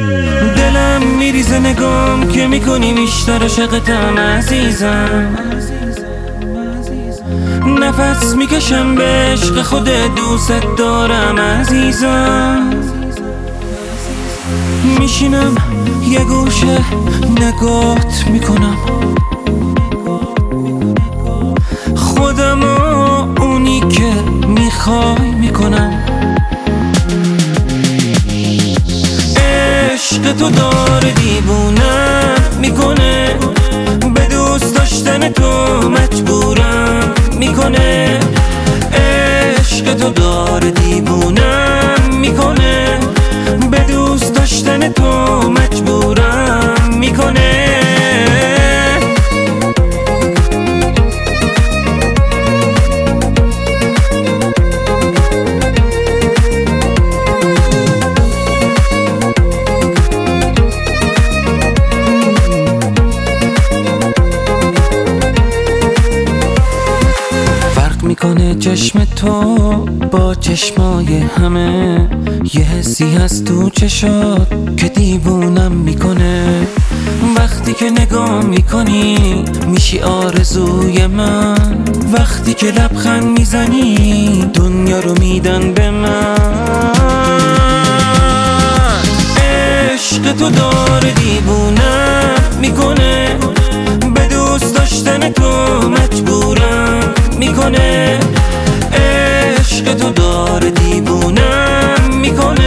دلم میریزه نگام که میکنی بیشتر عاشقتم عزیزم. نفس میکشم به عشق خودت، دوست دارم عزیزم. میشینم یه گوشه نگات میکنم، خودم و اونی که میخوای میکنم. عشق تو داره دیوونم میکنه، به دوست داشتن تو مجبورم میکنه. عشق تو داره دیوونم میکنه، به دوست داشتن تو مجبورم میکنه. میکنه چشم تو با چشمای همه، یه حسی هست تو چشات که دیوونم میکنه. وقتی که نگاه میکنی میشی آرزوی من، وقتی که لبخند میزنی دنیا رو میدن به من. عشق تو داره دیوونم میکنه، به دوست داشتن تو مجبورم میکنه. عشق تو داره دیوونم میکنه،